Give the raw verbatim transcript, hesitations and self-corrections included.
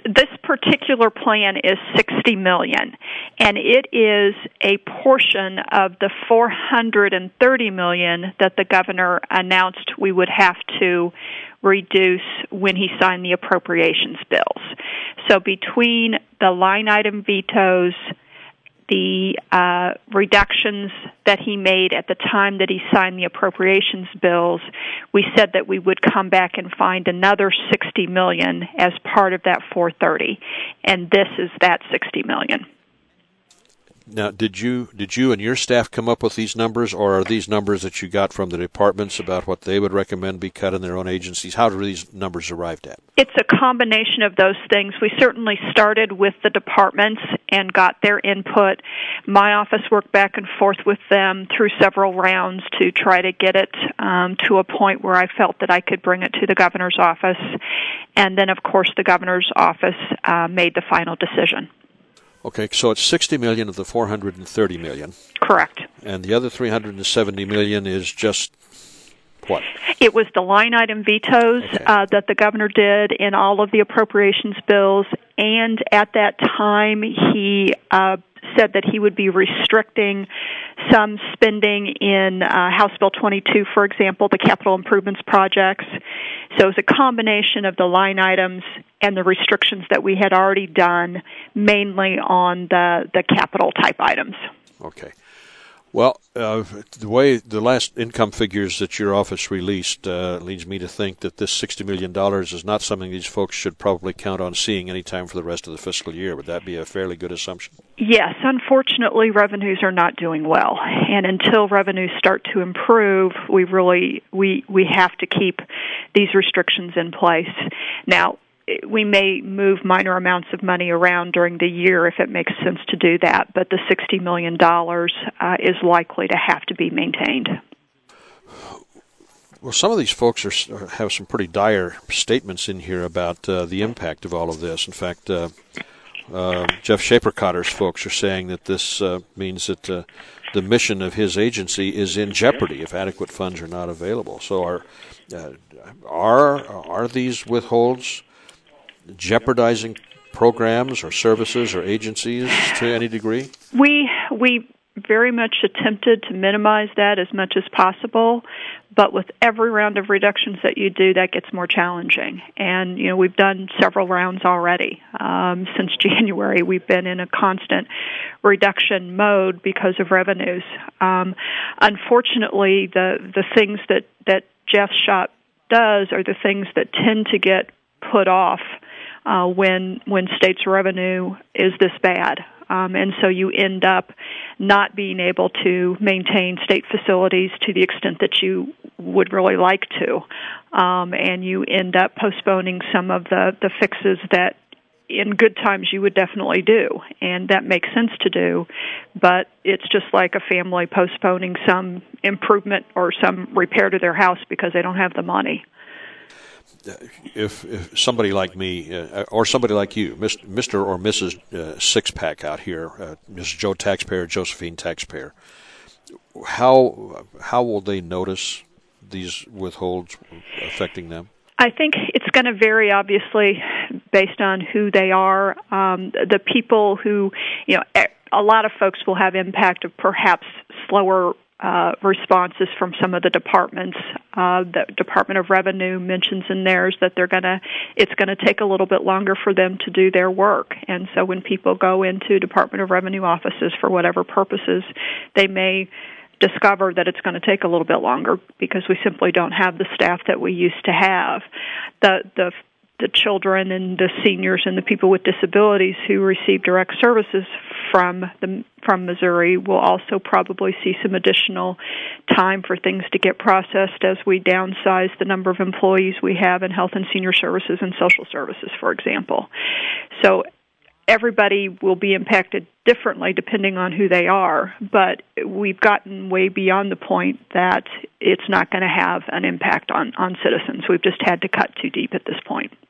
This particular plan is sixty million dollars, and it is a portion of the four hundred thirty million dollars that the governor announced we would have to reduce when he signed the appropriations bills. So between the line item vetoes, the uh, reductions that he made at the time that he signed the appropriations bills, we said that we would come back and find another sixty million dollars as part of that four hundred thirty, and this is that sixty million dollars. Now, did you did you and your staff come up with these numbers, or are these numbers that you got from the departments about what they would recommend be cut in their own agencies? How are these numbers arrived at? It's a combination of those things. We certainly started with the departments and got their input. My office worked back and forth with them through several rounds to try to get it um, to a point where I felt that I could bring it to the governor's office. And then, of course, the governor's office uh, made the final decision. Okay, so it's sixty million dollars of the four hundred thirty million dollars. Correct. And the other three hundred seventy million dollars is just what? It was the line item vetoes okay. uh, that the governor did in all of the appropriations bills, and at that time he uh, said that he would be restricting some spending in uh, House Bill twenty-two, for example, the capital improvements projects. So it was a combination of the line items and the restrictions that we had already done, mainly on the, the capital type items. Okay. Well, uh, the way the last income figures that your office released uh, leads me to think that this sixty million dollars is not something these folks should probably count on seeing any time for the rest of the fiscal year. Would that be a fairly good assumption? Yes. Unfortunately, revenues are not doing well. And until revenues start to improve, we really we, we have to keep these restrictions in place. Now, we may move minor amounts of money around during the year if it makes sense to do that, but the sixty million dollars uh, is likely to have to be maintained. Well, some of these folks are, have some pretty dire statements in here about uh, the impact of all of this. In fact, uh, uh, Jeff Shapercotter's folks are saying that this uh, means that uh, the mission of his agency is in jeopardy if adequate funds are not available. So are uh, are are these withholds jeopardizing programs or services or agencies to any degree? We we very much attempted to minimize that as much as possible, but with every round of reductions that you do, that gets more challenging. And, you know, we've done several rounds already. Um, since January, we've been in a constant reduction mode because of revenues. Um, unfortunately, the, the things that, that Jeff's shop does are the things that tend to get put off Uh, when when states' revenue is this bad. Um, and so you end up not being able to maintain state facilities to the extent that you would really like to. Um, and you end up postponing some of the, the fixes that in good times you would definitely do. And that makes sense to do. But it's just like a family postponing some improvement or some repair to their house because they don't have the money. If, if somebody like me, uh, or somebody like you, Mister or Missus Uh, Six-Pack out here, uh, Missus Joe Taxpayer, Josephine Taxpayer, how how will they notice these withholds affecting them? I think it's going to vary, obviously, based on who they are. Um, the people who, you know, a lot of folks will have impact of perhaps slower Uh, responses from some of the departments. Uh, the Department of Revenue mentions in theirs that they're gonna, it's going to take a little bit longer for them to do their work. And so when people go into Department of Revenue offices for whatever purposes, they may discover that it's going to take a little bit longer because we simply don't have the staff that we used to have. The the the children and the seniors and the people with disabilities who receive direct services from the from Missouri will also probably see some additional time for things to get processed as we downsize the number of employees we have in health and senior services and social services, for example. So everybody will be impacted differently depending on who they are, but we've gotten way beyond the point that it's not going to have an impact on, on citizens. We've just had to cut too deep at this point.